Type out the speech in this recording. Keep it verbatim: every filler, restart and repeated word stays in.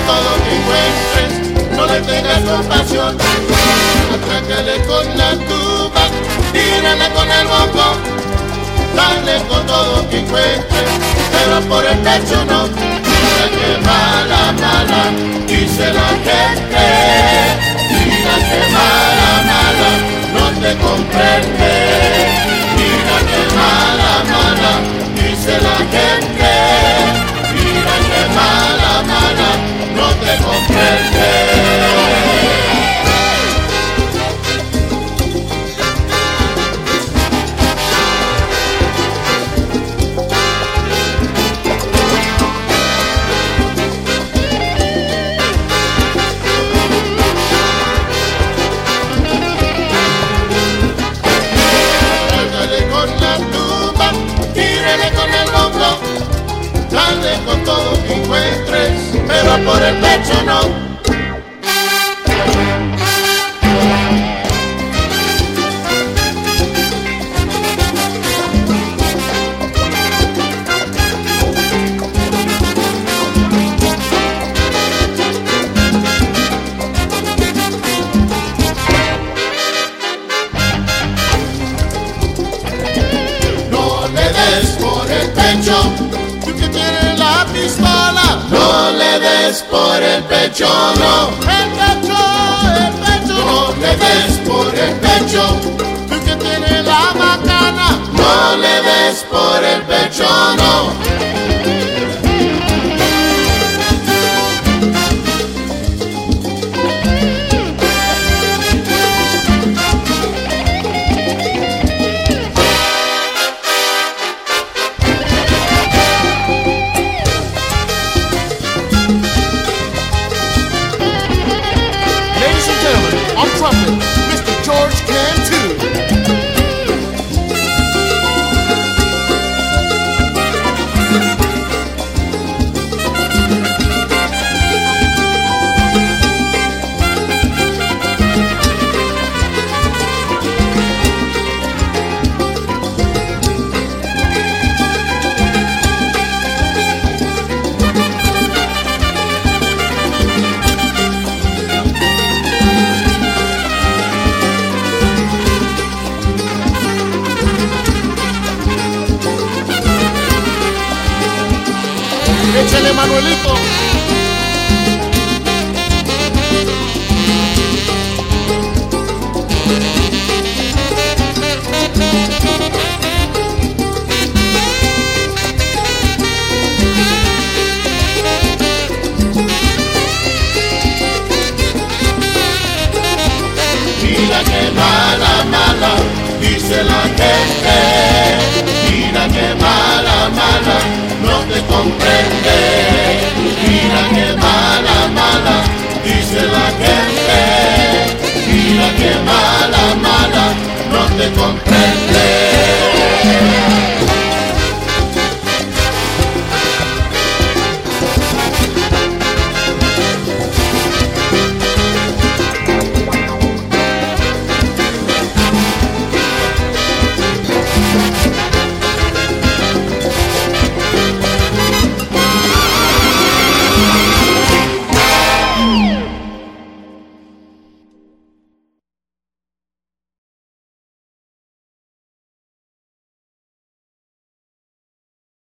todo que encuentres, no le tengas compasión. Atrácale con la tuba, tírale con el bongo, dale con todo que encuentres, pero por el pecho no. Mira que mala, mala, dice la gente. Mira que mala, mala, no te comprende. Mira que mala, mala, dice la gente. Mira que mala, mala, no te comprende. Dale con todo que encuentres, pero por el pecho no. No le des por el pecho. No le des por el pecho, no. El pecho, el pecho. No le des por el pecho. Tú que tienes la macana. No le des por el pecho, no. mister George Cantu. Échale, Manuelito. Mira que mala, mala, dice la gente. Mira que mala, mala, no te comprende. Mira que mala, mala, dice la gente. Mira que mala, mala, no te comprende.